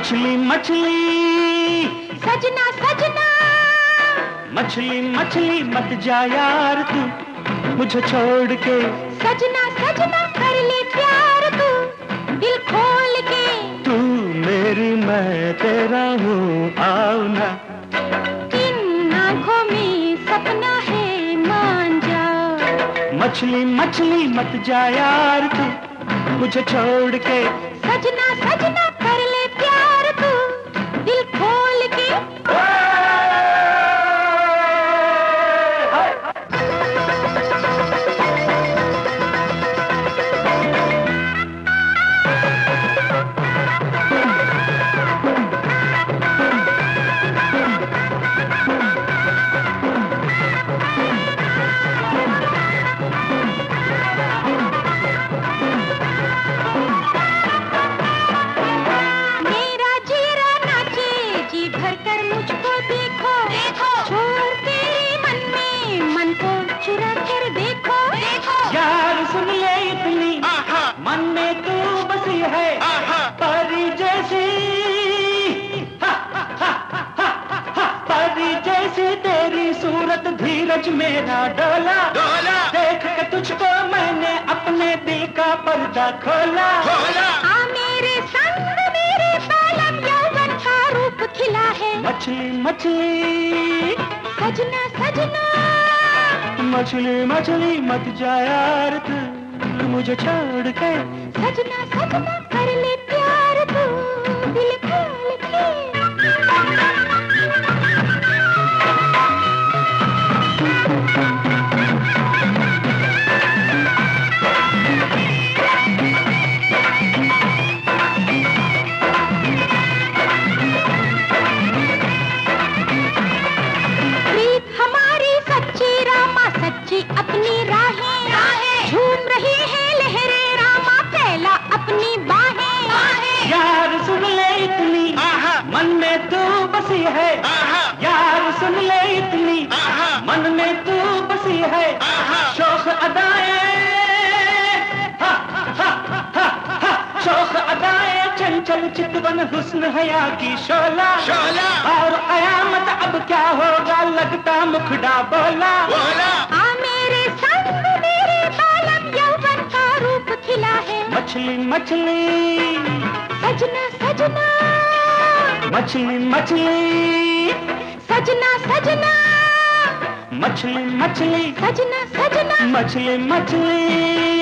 मछली मछली सजना सजना, मछली मछली मत जा यार तू मुझे छोड़ के। सजना सजना कर ले प्यार तू दिल खोल के। तू मेरी मैं तेरा हूँ आओ ना। इन आँखों में सपना है मान जा। मछली मछली मत जा यार तू मुझे छोड़ के। सजना सजना कर ले प्यार तू दिल खोल के। मन में तू बसी है परी जैसी, परी जैसी तेरी सूरत धीरज मेरा डोला डोला। देख के तुझको मैंने अपने दिल का पर्दा खोला खोला। आ मेरे संग मेरे बालम यौवन का रूप खिला है। मछली मछली सजना सजना, मछली मछली मत जा यार तू मुझे छोड़ के। सजना सजना कर ले प्यार तू दिल खोल के। प्रीत हमारी सच्ची रामा सच्ची अपनी राहें झूम रही है लहरें रामा फैला अपनी बाहें। यार सुन ले इतनी मन में तू बसी है। यार सुन ले इतनी मन में तू बसी है। शौक अदाएं शौक अदाएं चंचल चितवन हुस्न हया की शोला शोला। और कयामत अब क्या होगा लगता मुखड़ा बोला बोला। आ मेरे संग मेरे बालम यौवन का रूप खिला है। मछली मछली सजना सजना, मछली मछली सजना सजना, मछली मछली सजना सजना, मछली मछली।